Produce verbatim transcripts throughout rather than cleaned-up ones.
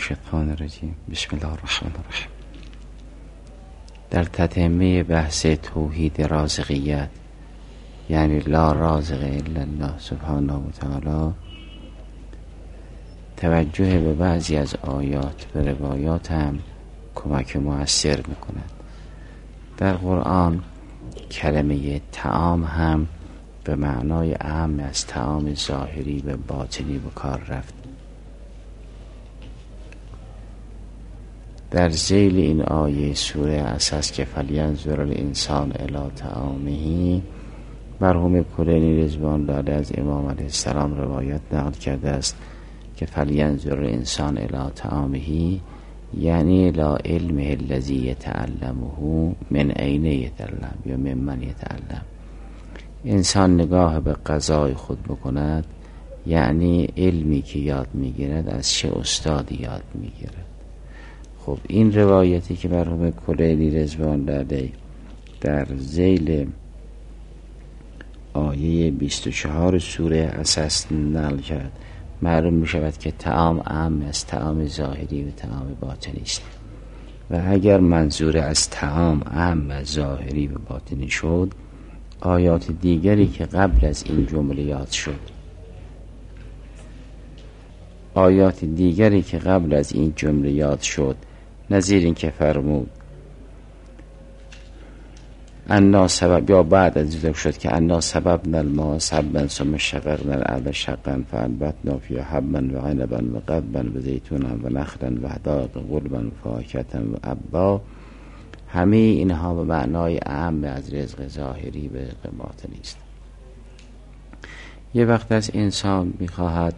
الشیطان الرجیم. بسم الله الرحمن الرحیم. در تتمه بحث توحید رازقیت، یعنی لا رازق الا الله سبحانه و تعالی، توجه به بعضی از آیات و روایات هم کمک مؤثر میکند. در قرآن کلمه طعام هم به معنای اعم از طعام ظاهری و باطنی به کار رفت. در ذیل این آیه سوره اساس که فلینظر الانسان الی طعامه، مرحوم کلینی رضوان الله از امام علیه السلام روایت نقل کرده است که فلینظر الانسان الی طعامه یعنی لا علم الذی یتعلمه من عین یتعلم یا من من یتعلم. انسان نگاه به غذای خود بکند، یعنی علمی که یاد میگیرد از چه استادی یاد میگیرد. خب این روایتی که مرحوم کلینی رضوان الله در ذیل آیه بیست و چهار سوره اساس نقل کرد، معلوم می شود که طعام اعم از طعام ظاهری و طعام باطنی است. و اگر منظور از طعام اعم از ظاهری و باطنی شد، آیات دیگری که قبل از این جمله یاد شد آیات دیگری که قبل از این جمله یاد شد نظیر این که فرمود انا سبب، یا بعد از ذکر شد که انا سببنا الماء سبا ثم شققنا الارض شقا فانبتنا فیها حبا و عنبا و قضبا و زیتونا و نخلا و حدائق غلبا و فواکه و ابا. همه اینها به معنای اعم از رزق ظاهری و رزق باطنی است. یه وقت از انسان میخواهد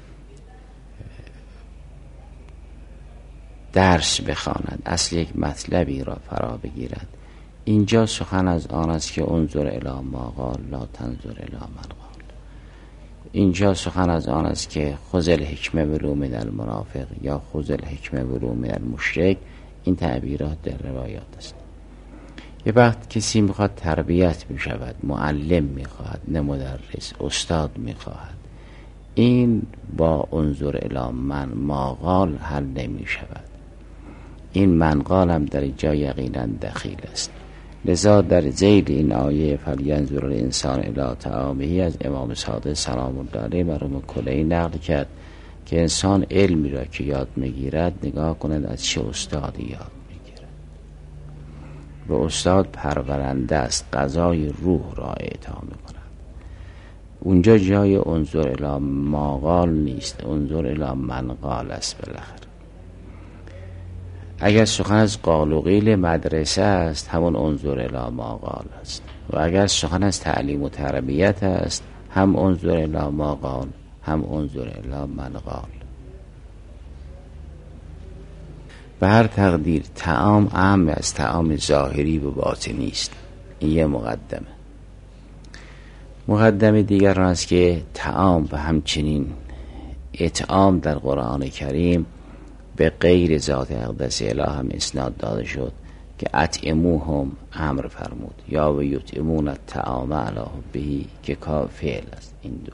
درس بخواند، اصل یک مطلبی را فرا بگیرد، اینجا سخن از آن است که انظر الی ما قال لا تنظر الی من قال. اینجا سخن از آن است که خذ الحکمه ولو من المنافق یا خذ الحکمه ولو من المشرک. این تعبیرات در روایات است. یه وقت کسی میخواد تربیت بشود، معلم میخواهد، نه مدرس، استاد میخواهد، این با انظر الی من ما قال حل نمی شود. این من قال هم در جای یقینا دخیل است. لذا در ذیل این آیه فلینظر الانسان الی طعامه از امام صادق سلام الله علیه مرحوم کلینی نقل کرد که انسان علمی را که یاد میگیرد نگاه کند از چه استادی یاد میگیرد. و استاد پرورنده است، غذای روح را اعطا میکند. اونجا جای انظر الی ما قال نیست، انظر الی من قال است. بالاخره اگر سخن از قال و قیل مدرسه است، همون انظر الی ما قال است. و اگر سخن از تعلیم و تربیت است، هم انظر الی ما قال هم انظر الی من قال. به هر تقدیر طعام اعم از طعام ظاهری و باطنی است. این یه مقدمه. مقدمه دیگر آن است که طعام و همچنین اطعام در قرآن کریم به غیر ذات اقدس اله هم اسناد داده شد که اطعموهم امر فرمود، یا و یطعمون الطعام علی حبه که کاف فعل است. این دو.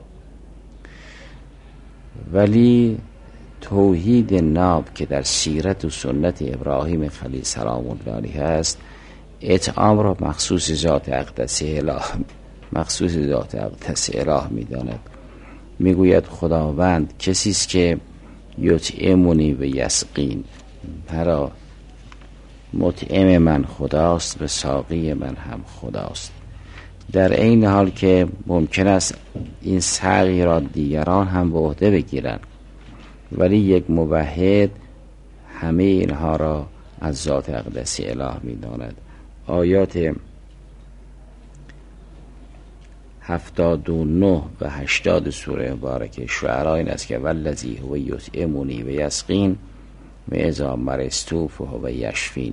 ولی توحید ناب که در سیرت و سنت ابراهیم خلیل سلام الله علیه است، اطعام را مخصوص ذات اقدس اله مخصوص ذات اقدس اله می داند. می گوید خداوند کسی است که یطعمونی و یسقین، هرا مطعم من خداست و ساقی من هم خداست. در این حال که ممکن است این سقی را دیگران هم به عهده بگیرند، ولی یک موحد همه اینها را از ذات اقدس اله می داند. آیات هفتاد و نه و هشتاد سوره مبارکه شعراء این است که والذی هو یطعمنی و یسقین و اذا مرضت فهو یشفین.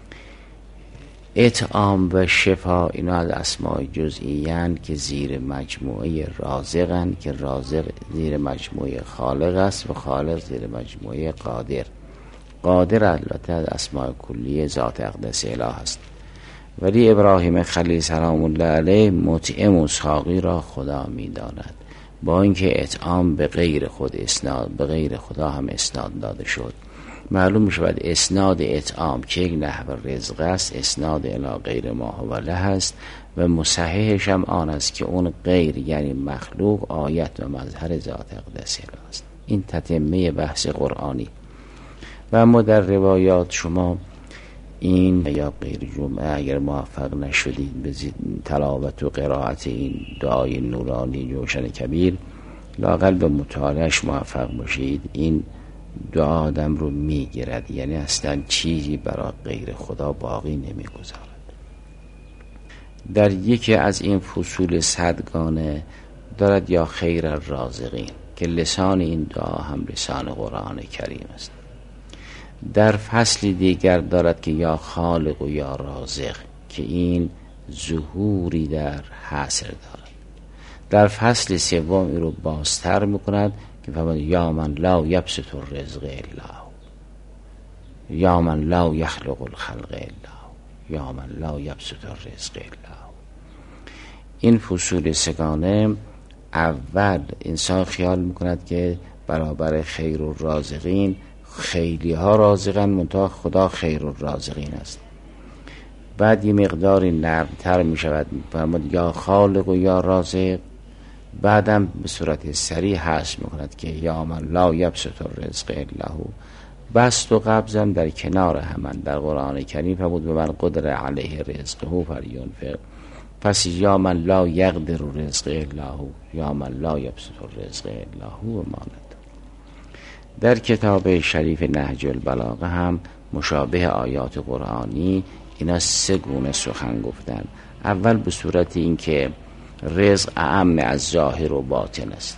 اطعام و شفا اینا از اسماء جزئیان که زیر مجموعه رازقن، که رازق زیر مجموعه خالق است و خالق زیر مجموعه قادر. قادر البته از اسماء کلیه ذات اقدس اله است. ولی ابراهیم خلیل سلام الله علیه مطعم و ساقی را خدا می داند، با اینکه اطعام به غیر خود اسناد به غیر خدا هم اسناد داده شد. معلوم می شود اسناد اطعام که یک نحو رزق است اسناد الی غیر ما هو له است و مصححش هم آن است که اون غیر یعنی مخلوق آیت و مظهر ذات اقدس اله است. این تتمه بحث قرآنی. و اما در روایات شما این یا غیر جمعه اگر موفق نشدید به تلاوت و قرائت این دعای نورانی جوشن کبیر، لااقل به مطالعهش موفق باشید. این دعا آدم رو میگیرد، یعنی اصلا چیزی برای غیر خدا باقی نمیگذارد. در یکی از این فصول صدگانه دارد یا خیر الرازقین که لسان این دعا هم لسان قرآن کریم است. در فصل دیگر دارد که یا خالق و یا رازق که این ظهوری در حصر دارد. در فصل سوم این رو بازتر میکند که فرمود یا من لا یبسط الرزق الا یا من لا یخلق الخلق الا یا من لا یبسط الرزق الا. این فصول سگانه اول انسان خیال میکند که برابر خیر و رازقین خیلی ها رازقن منتها خدا خیر و رازقین است. بعد یه مقداری نرمتر می شود فرمود یا خالق و یا رازق. بعدم به صورت سریع حذف می کند که یا من لا یبسط الرزق الا هو. بسط و قبضم در کنار همان در قرآن کریم فرمود به من قدر علیه رزقه فلینفق. پس یا من لا یقدر رزق الا هو یا من لا یبسط الرزق الا هو ماند. در کتاب شریف نهج البلاغه هم مشابه آیات قرآنی اینا سه گونه سخن گفتن. اول به صورت این که رزق اعم از ظاهر و باطن است.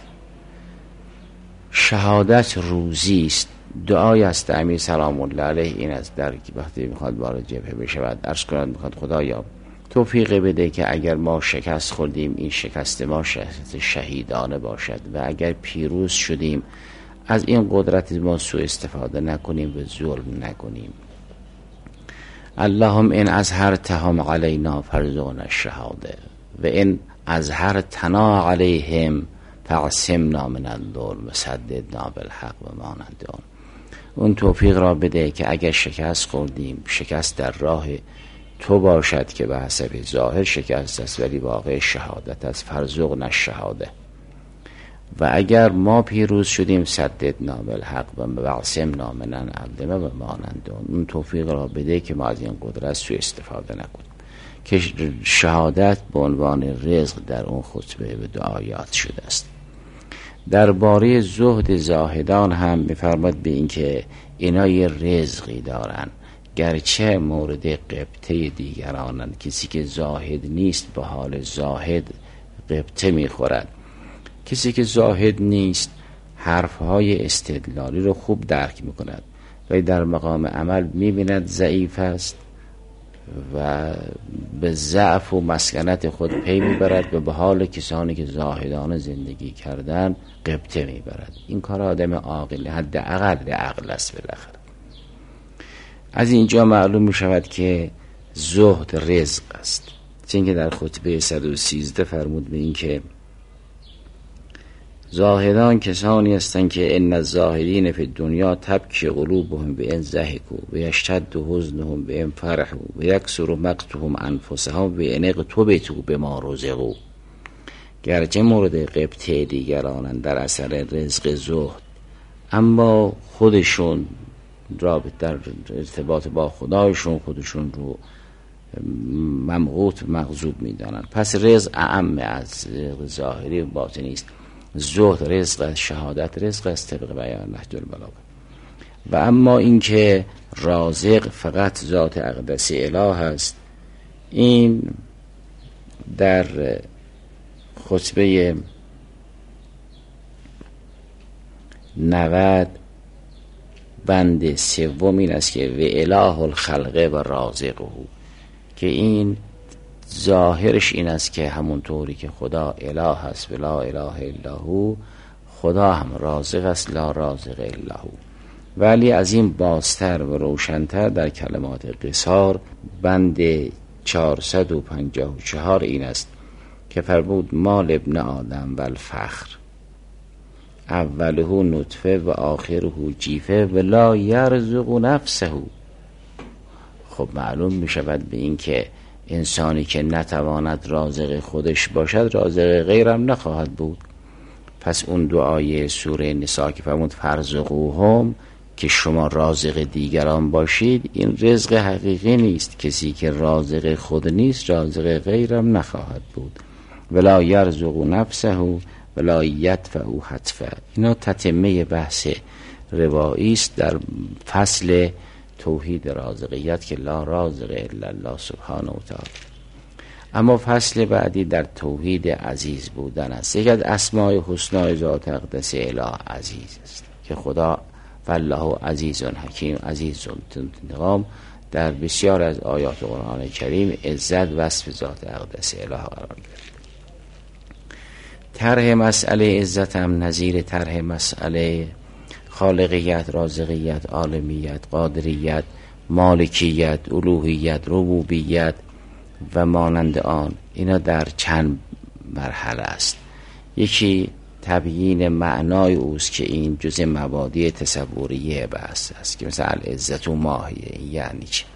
شهادت روزی است. دعای است امیر سلام الله علیه این است در وقتی میخواد وارد جبهه بشود عرض کند میخواد خدایا توفیق بده که اگر ما شکست خوردیم این شکست ما شکست شهیدانه باشد و اگر پیروز شدیم از این قدرت ما سوء استفاده نکنیم و ظلم نکنیم. اللهم ان اظهرتهم علینا فارزقنا الشهاده و ان اظهرتنا علیهم فاعصمنا من الظلم وسددنا بالحق و مانند آن. اون توفیق را بده که اگر شکست خوردیم شکست در راه تو باشد که به حسب ظاهر شکست است ولی واقع شهادت است. فارزقنا الشهاده. و اگر ما پیروز شدیم سددنا بالحق و واعصمنا من الظلم و مانند آن. اون توفیق را بده که ما از این قدرت سوء استفاده نکنیم. که شهادت به عنوان رزق در اون خطبه به دعایات شده است. درباره زهد زاهدان هم می‌فرماد به این که اینا یه رزقی دارن گرچه مورد غبطه دیگرانند. کسی که زاهد نیست به حال زاهد غبطه می‌خورد. کسی که زاهد نیست حرفهای استدلالی رو خوب درک می‌کند و در مقام عمل می‌بیند ضعیف است و به ضعف و مسکنت خود پی میبرد و به حال کسانی که زاهدانه زندگی کردن غبطه میبرد. این کار آدم عاقل حد اقل عقل است. بالاخره از اینجا معلوم میشود که زهد رزق است. چون که در خطبه صد و سیزده فرمود به این که زاهدان کسانی هستند که ان الزاهدین فی الدنیا تبکی قلوبهم بان ضحکوا و یشتد حزنهم بان فرحوا و یکثر مقتهم انفسهم بان اغتبطوا بما رزقوا. گرچه مورد غبطه دیگرانند در اثر رزق زهد اما خودشون را در ارتباط با خدایشون خودشون رو ممقوت و مغضوب میدانند. پس رزق اعم از ظاهری و باطنی است. زهد رزق است، شهادت رزق است طبق بیان نهج البلاغه. و اما اینکه رازق فقط ذات اقدس اله است این در خطبه نود بند سوم این است که و اله الخلق و رازقه که این ظاهرش این است که همونطوری که خدا اله است و لا اله الا هو خدا هم رازق است لا رازق الا هو. ولی از این بازتر و روشنتر در کلمات قصار بند چهارصد و پنجاه و چهار این است که فرمود مال ابن آدم و الفخر اوله نطفه و آخره جیفه و لا یرزق نفسه. خب معلوم می شود به این که انسانی که نتواند رازق خودش باشد رازق غیرم نخواهد بود. پس اون دعای سوره نساء که فرمود فرزقوهم که شما رازق دیگران باشید، این رزق حقیقی نیست. کسی که رازق خود نیست رازق غیرم نخواهد بود. ولا یرزق نفسه ولا یدفع حتفه. اینا تتمه بحث روایی است در فصل توحید رازقیت که لا رازق الا الله سبحانه و تعالی. اما فصل بعدی در توحید عزیز بودن است. یکی از اسماء حسنای ذات اقدس اله عزیز است که خدا والله عزیز حکیم عزیز انتقام در بسیار از آیات قرآن کریم عزت وصف ذات اقدس اله قرار گرفت. طرح مسئله عزت هم نظیر طرح مسئله خالقیت، رازقیت، عالمیت، قادریت، مالکیت، الوهیت، ربوبیت و مانند آن، اینا در چند مرحله است. یکی تبیین معنای اوست که این جزء مبادی تصوریه بحث است که مثلا العزت و ماهیه یعنی چه.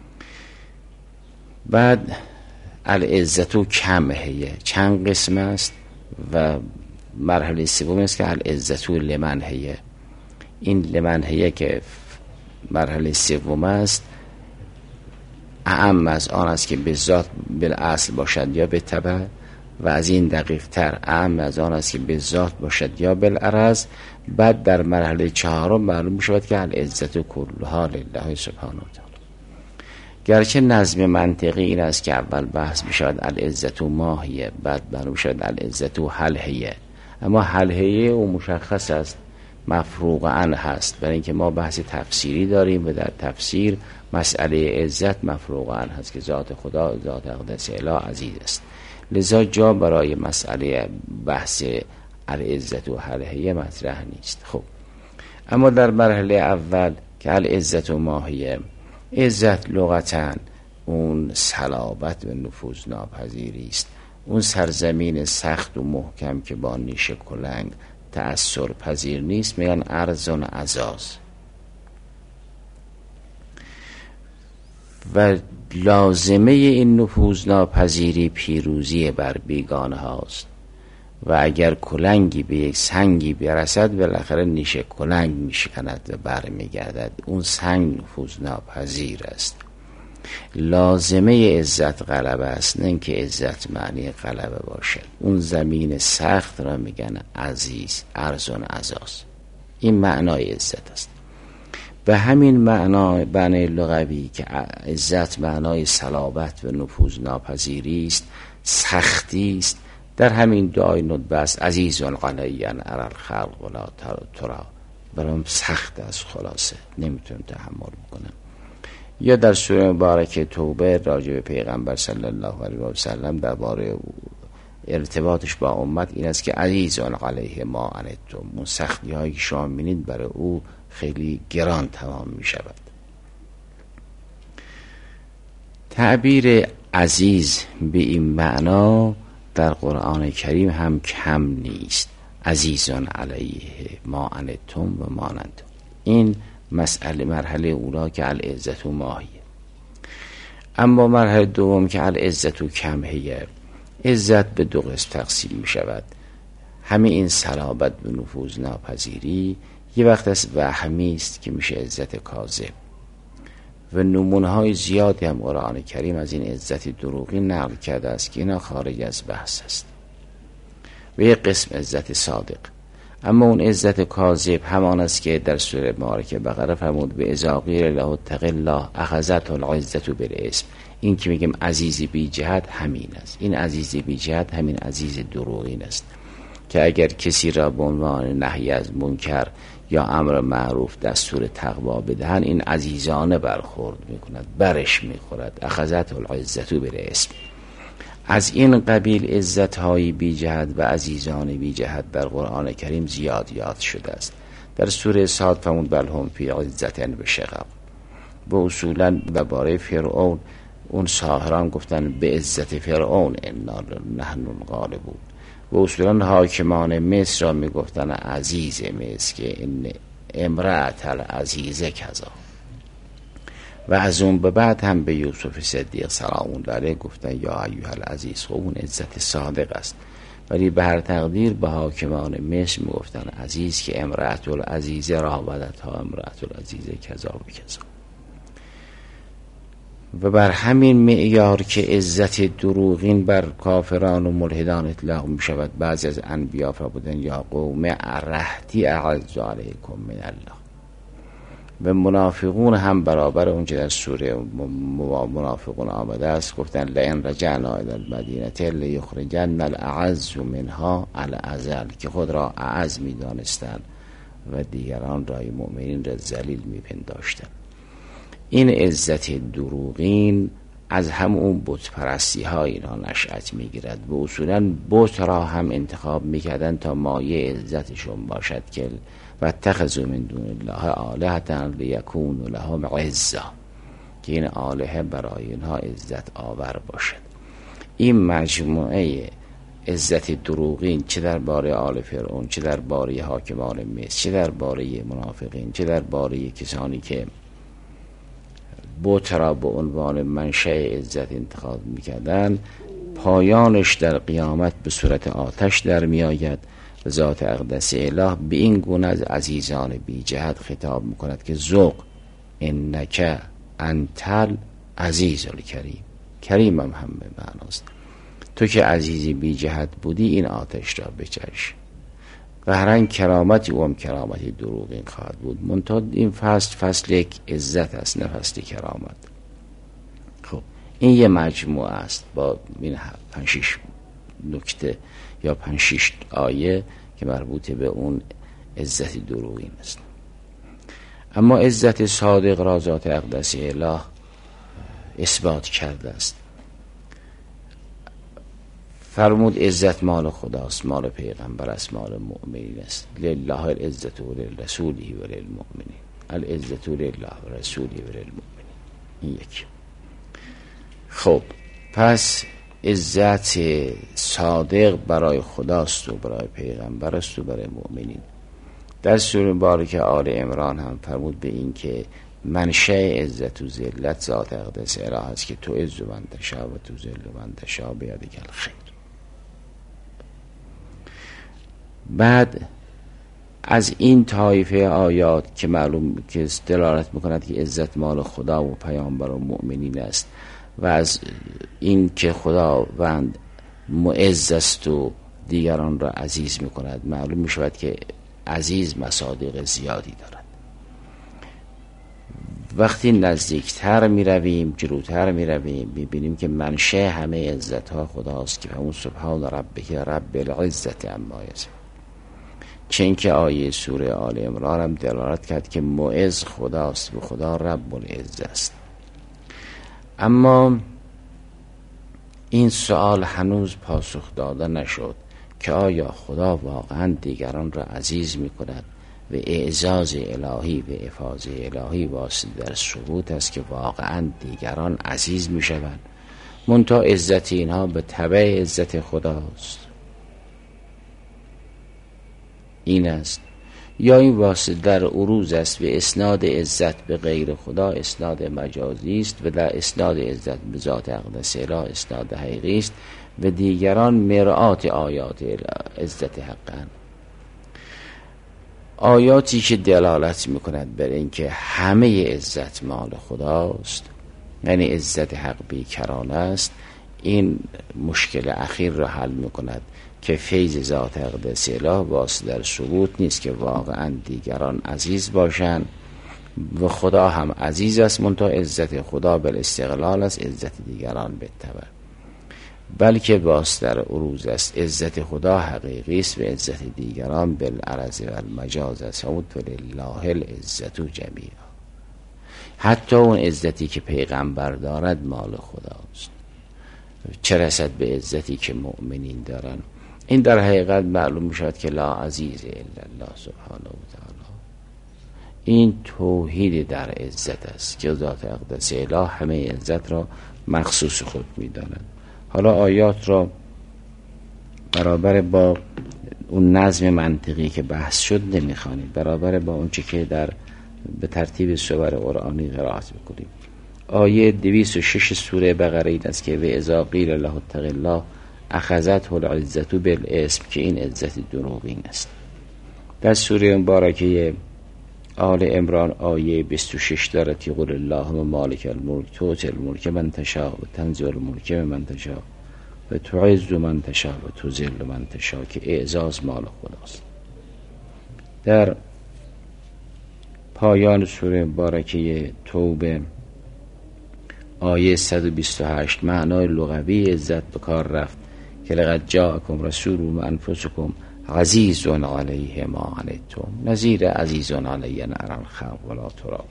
بعد العزت و کمهیه چند قسم است و مرحله سوم است که العزت و لمنهیه. این لمنهیه که مرحله سوم است اعم از آن است که به ذات بالاصل باشد یا به تبع، و از این دقیق تر اعم از آن است که به ذات باشد یا بالعرض. بعد در مرحله چهارم معلوم شود که العزت کلها لله سبحانه و تعالی. گرچه نظم منطقی این است که اول بحث بشود العزت ماهیه، بعد معلوم شود العزت هلهیه، اما هلهیه و مشخص است مفروغ عنه هست، برای اینکه ما بحث تفسیری داریم و در تفسیر مسئله عزت مفروغ عنه هست که ذات خدا ذات اقدس اله عزیز است، لذا جا برای مسئله بحث العزت و هلهیه مطرح نیست. خب اما در مرحله اول که العزت و ماهیه، عزت لغتاً اون صلابت و نفوذ ناپذیری است، اون سرزمین سخت و محکم که با نیش کلنگ تأثیر پذیر نیست، میگن ارزون عزاز. و لازمه این نفوذ ناپذیری پیروزی بر بیگانه هاست و اگر کلنگی به یک سنگی برسد بالاخره نیش کلنگ میشکند و بر میگردد. اون سنگ نفوذ ناپذیر است. لازمه عزت غلبه است، نه اینکه عزت معنی غلبه باشد. اون زمین سخت را میگن عزیز، ارزون عزاز. این معنای عزت است. به همین معنا معنای لغوی که عزت معنای صلابت و نفوذ ناپذیری است، سختی است، در همین دعای ندبه است عزیزون علی ان اری الخلق ولا ترا، برام سخت است، خلاصه نمیتونم تحمل بکنم. یا در سوره مبارکه توبه راجع به پیغمبر صلی الله علیه و سلم درباره ارتباطش با امت این است که عزیزون علیه ما عنتم، اون سختی هایی که شما می‌بینید برای او خیلی گران تمام می شود. تعبیر عزیز به این معنا در قرآن کریم هم کم نیست. عزیزان علیه ما عنتم و مانند. این مسئله مرحله اولا که العزت و ماهیه. اما مرحله دوم که العزت و کمهیه، عزت به دو قسم تقسیم می شود. همین این صلابت و نفوذ ناپذیری یه وقت از وهمی است که میشه عزت کاذب و نمونه‌های زیادی هم قرآن کریم از این عزت دروغی نقل کرده است که اینا خارج از بحث است. و یک قسم عزت صادق. اما اون عزت کاذب همان است که در سوره مبارکه بقره فرمود به اذا قیل له اتق الله اخذته العزة بالاسم. این که میگیم عزیز بی جهت همین است. این عزیز بی جهت همین عزیز دروغین است که اگر کسی را به عنوان نهی از منکر یا امر معروف دستور تقوا بدهن، این عزیزانه برخورد میکند، برش میخورد. اخذته العزة بالاسم. از این قبیل عزت های بی جهت و عزیزان بی جهت در قرآن کریم زیاد یاد شده است. در سوره صاد فرمود بل هم فی عزة و شقاق. و اصولا درباره فرعون اون ساحران گفتن به عزت فرعون انا نحن الغالبون. و اصولا حاکمان مصر را میگفتن عزیز مصر که این امرأت العزیزه کذا، و از اون به بعد هم به یوسف صدیق سلام علیه گفتن یا ایها العزیز. خب اون عزت صادق است، ولی به هر تقدیر به حاکمان مصر میگفتن عزیز که امرأت العزیزه راودتها امرأت العزیزه کذا و کذا. و بر همین معیار که عزت دروغین بر کافران و ملحدان اطلاق می شود، بعضی از انبیا فرمودن یا قوم ارهتی اعز علیکم من الله. و منافقون هم برابر اونچه در سوره منافقون آمده است گفتن لئن رجعنا الی المدینه لیخرجن الاعز منها الاذل، که خود را اعز می دانستند و دیگران رای مؤمنین را ذلیل می پنداشتند. این عزت دروغین از همون بت پرستی ها اینا نشأت میگیرد و اصولا بت را هم انتخاب میکردن تا مایه عزتشون باشد که و اتخذوا من دون الله آلهة لیکونوا لهم عزا، که این آلهه برای اینها عزت آور باشد. این مجموعه عزت دروغین چه درباره آل فرعون، چه درباره حاکمان مصر، چه درباره منافقین، چه درباره کسانی که بت را به عنوان منشأ عزت انتخاب میکردن، پایانش در قیامت به صورت آتش در میآید و ذات اقدس اله به این گونه از عزیزان بی جهت خطاب میکند که ذوق انک انتل عزیز الکریم. کریم هم هم به معناست تو که عزیزی بی جهت بودی این آتش را بچش. قهرن کرامتی و هم کرامتی دروغین خواهد بود. منتها این فصل فصل یک عزت است نه فصل کرامت. خب این یه مجموعه است با این پنج شش نکته یا پنج شش آیه که مربوط به اون عزت دروغین است. اما عزت صادق را ذات اقدس اله اثبات کرده است. فرمود عزت مال خداست، مال پیغمبر است، مال مؤمنین است. لله العزت و للرسوله و للمؤمنین. العزت لله و رسوله و للمؤمنین. این یک. خب پس عزت صادق برای خداست و برای پیغمبر است و برای مؤمنین. در سوره مبارکه آل عمران هم فرمود به این که منشأ عزت و ذلت ذات اقدس اله است که تو عز من تشاء و تو ذل من تشاء بیدک الخیر. بعد از این طایفه آیات که معلوم که دلالت میکند که عزت مال خدا و پیامبر و مؤمنین است و از این که خداوند معز است و دیگران را عزیز میکند، معلوم میشود که عزیز مصادیق زیادی دارد. وقتی نزدیکتر می رویم، جلوتر می رویم، می بینیم که منشأ همه عزت ها خداست که همون سبحان ربک رب العزت عما یصفون. چون که آیه سوره آل عمران هم دلالت کرد که معز خداست و خدا رب العزت است. اما این سوال هنوز پاسخ داده نشد که آیا خدا واقعا دیگران را عزیز می کند و اعزاز الهی و افاضه الهی واسطه در ثبوت است که واقعا دیگران عزیز می شوند، منتها عزت اینها به تبع عزت خداست. این است یا این واسطه در عروض است و اسناد عزت به غیر خدا اسناد مجازی است و در اسناد عزت به ذات اقدس اله اسناد حقیقی است و دیگران مرآت آیات عزت حقا. آیاتی که دلالت میکند بر اینکه همه عزت مال خداست، یعنی عزت حق بیکران است، این مشکل اخیر را حل میکند که فیض ذات اقدس اله واسه در ثبوت نیست که واقعا دیگران عزیز باشند و خدا هم عزیز است، منتها عزت خدا بر استقلال است، عزت دیگران بالتبع، بلکه واسه در عروض است. عزت خدا حقیقی است و عزت دیگران بالعرض و المجاز است. و لله العزت جمیعا. حتی اون عزتی که پیغمبر دارد مال خداست، چه رسد به عزتی که مؤمنین دارن. این در حقیقت معلوم میشود که لا عزیز الا الله سبحانه و تعالی. این توحید در عزت است که ذات اقدس اله همه عزت را مخصوص خود میداند. حالا آیات را برابر با اون نظم منطقی که بحث شد نمیخوانید، برابر با اون چی که در به ترتیب سور قرآنی قرائت بکنیم. آیه دویست و شش سوره بقره این است که و اذا قیل له اتق الله اخذته العزة بالاسم، که این عزت دروغین است. در سوره مبارکه آل عمران آیه بیست و شش دارد یقول اللهم مالک الملک تؤتی الملک من تشاء و تنزع الملک من تشاء و تعز من تشاء و تذل من تشاء، که اعزاز مال خداست. در پایان سوره مبارکه توبه آیه صد و بیست و هشت معنای لغوی عزت به کار رفت که لقد جاءکم رسول من انفسکم عزیز علیه ما عنتم نذیر عزیز علیه نعر الخلق ولا تراب.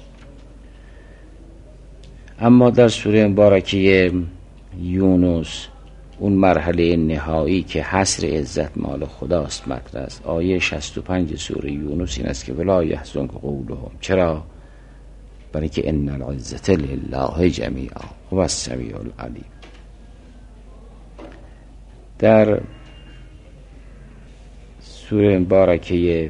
اما در سوره مبارکه یونس اون مرحله نهایی که حصر عزت مال خداست مطرح است. آیه شصت و پنج سوره یونس این است که ولا یحزنک قولهم، چرا؟ برای که ان العزة لله جمیعا هو السمیع العلیم. در سوره مبارکه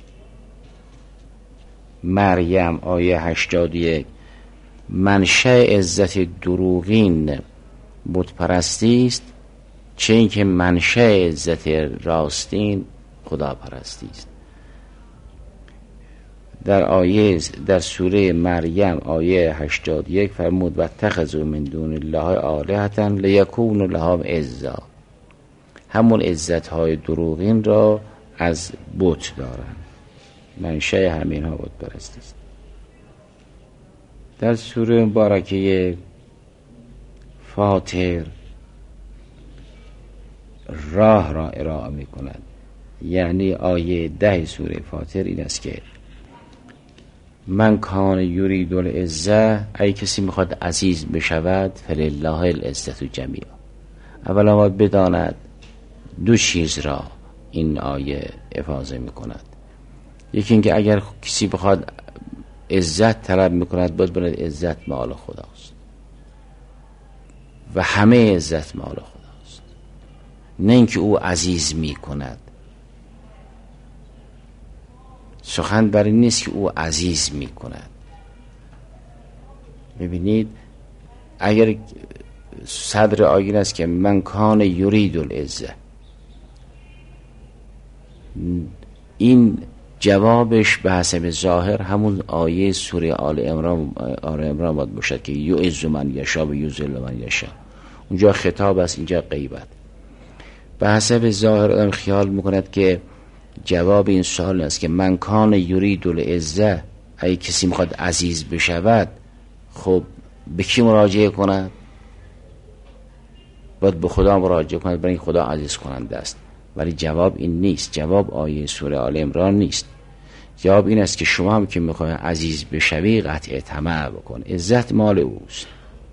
مریم آیه هشتاد و یک منشأ عزت دروغین بت پرستی است، چه اینکه منشأ عزت راستین خدا پرستی است. در آیه در سوره مریم آیه هشتاد و یک فرمود و اتخذوا من دون الله آلهة لیکونوا لهم عزا، همون عزت های دروغین را از بت دارن، منشأ همین ها بت پرستی است. در سوره مبارکه فاطر راه را ارائه می کند، یعنی آیه ده سوره فاطر این است که من کان یرید العزة، ای کسی میخواد عزیز بشود فلله العزة جمیعا. اولا باید بداند دو چیز را این آیه افاضه می کند. یکی اینکه اگر کسی بخواد عزت طلب میکند باید بداند عزت مال خداست و همه عزت مال خداست، نه اینکه او عزیز میکند. سخن بر این نیست که او عزیز میکند. ببینید اگر صدر آیه است که من کان یرید العزة، این جوابش به حسب ظاهر همون آیه سوره آل عمران آل عمران باید باشد که یعز من یشاء و یذل من یشاء. اونجا خطاب است، اینجا غیبت. به حسب ظاهر آدم خیال میکند که جواب این سوال است که من کان یرید العزة، اگه کسی میخواد عزیز بشود خب به کی مراجعه کند؟ باید به خدا مراجعه کند، برای خدا عزیز کننده است. ولی جواب این نیست. جواب آیه سوره آل عمران نیست. جواب این است که شما هم که میخوای عزیز بشوی قطع طمع بکن، عزت مال اوست.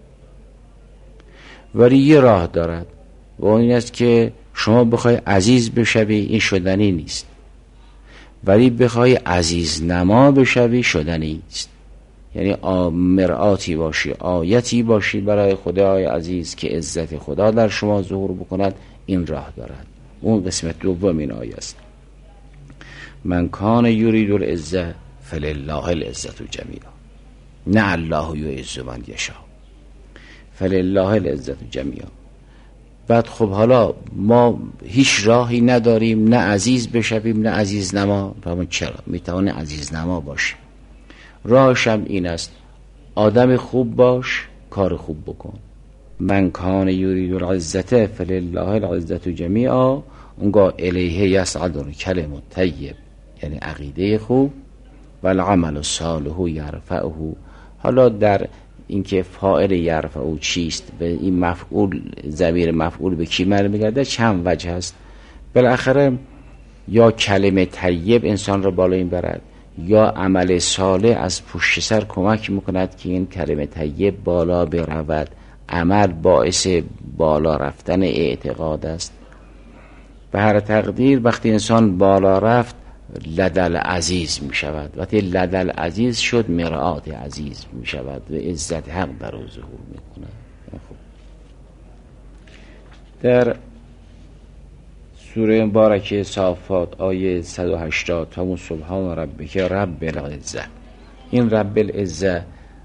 ولی یه راه دارد و این است که شما بخوای عزیز بشوی این شدنی نیست، ولی بخوای عزیز نما بشوی شدنی است. یعنی مرآتی باشی، آیتی باشی برای خدای عزیز که عزت خدا در شما ظهور بکند، این راه دارد. اون قسمت دوم این آیه است. من کان یرید العزة فلله العزة جمیعا نه الله یعز من یشاء فلله العزة جمیعا. بعد خب حالا ما هیچ راهی نداریم، نه عزیز بشویم نه عزیز نما. فرمون چرا؟ میتوانه عزیز نما باشه. راهش هم این است آدم خوب باش، کار خوب بکن. من کان یرید العزة فلله العزة جمیعا، اونگاه الیه یصعد الکلم الطیب یعنی عقیده خوب و العمل الصالح یرفعه. حالا در اینکه فاعل یرفعه چیست و این مفعول ضمیر مفعول به کی برمیگرده چند وجه است. بالاخره یا کلمه طیب انسان را بالا میبرد یا عمل صالح از پشت سر کمک میکند که این کلمه طیب بالا برود. عمل باعث بالا رفتن اعتقاد است. به هر تقدیر وقتی انسان بالا رفت لدل عزیز می شود. وقتی لدل عزیز شد مرآت عزیز می شود و عزت حق در او ظهور می کند. در سوره مبارکه صافات آیه صد و هشتاد همون سبحان ربک رب العزه. این رب العزه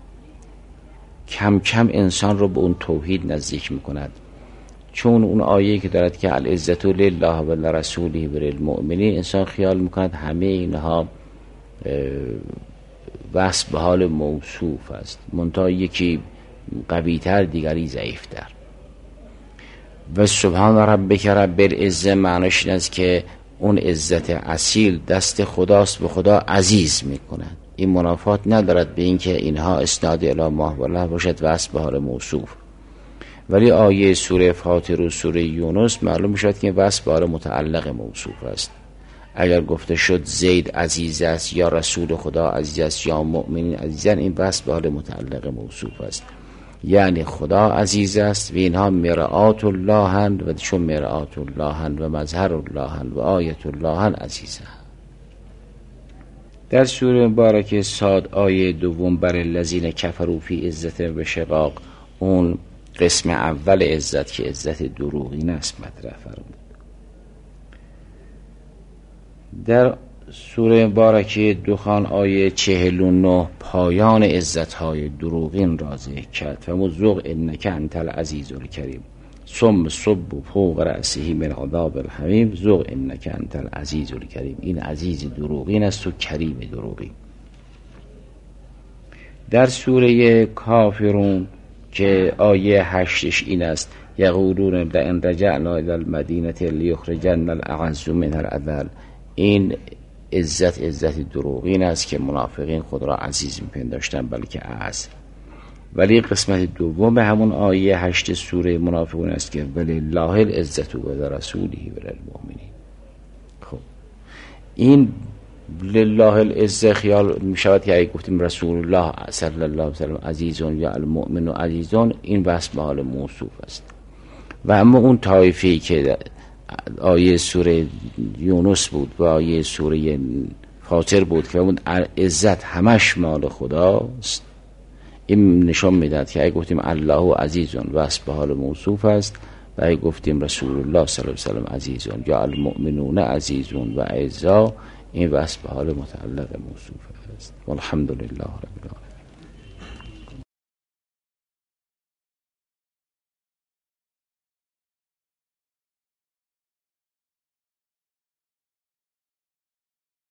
کم کم انسان رو به اون توحید نزدیک میکند، چون اون آیه که دارد که العزت لله و لرسوله و للمؤمنین، انسان خیال میکند همه اینها وصف به حال موصوف است، منتها یکی قوی‌تر دیگری ضعیف‌تر. و سبحان ربک رب العزه معناش این است که اون عزت اصیل دست خداست، به خدا عزیز میکند. این منافات ندارد به اینکه اینها اسناد الی ما والله باشد وصف به حال موصوف. ولی آیه سوره فاطر و سوره یونس معلوم شد که وصف به حال متعلق موصوف است. اگر گفته شد زید عزیز است یا رسول خدا عزیز است یا مؤمنین عزیزن، این وصف به حال متعلق موصوف است، یعنی خدا عزیز است و اینها مرآت الله هند و چون مرآت الله هند و مظهر الله هند و آیت الله هند عزیزه. در سوره مبارکه صاد آیه دوم بر الذین کفروا فی عزت و شقاق، اون قسم اول عزت که عزت دروغین است مطرح فرمود. در سوره مبارکه دخان آیه چهل و نه پایان عزت‌های دروغین را ذکر کرد و مذوق انک انت العزیز الکریم ثم صب فوق رأسه من عذاب الحمیم ذوق انک انت العزیز الکریم. این عزیز دروغین است و کریم دروغین. در سوره کافرون که آیه هشتش این است یقولون لئن رجعنا الی المدینه لیخرجن الاعز منها الاذل، این عزت عزت دروغین است که منافقین خود را عزیز میپنداشتن بلکه اعز. ولی قسمت دوم به همون آیه هشت سوره منافقون است که ولله العزت و لرسوله و للمؤمنین. خب این لله العزت خیال می شود که اگه گفتیم رسول الله صلی الله علیه و سلم عزیزون یا المؤمن و عزیزون، این وصف به حال موصوف است. و اما اون طایفه‌ای که آیه سوره یونس بود و آیه سوره فاطر بود که اون عزت همش مال خداست، این نشان میداد که اگه گفتیم الله عزیزون وصف به حال موصوف است و اگه گفتیم رسول الله صلی الله علیه و سلم عزیزون یا المؤمنون عزیزون و اعزا، این وصف به حال متعلق موصوف است. والحمدلله رب العالمین.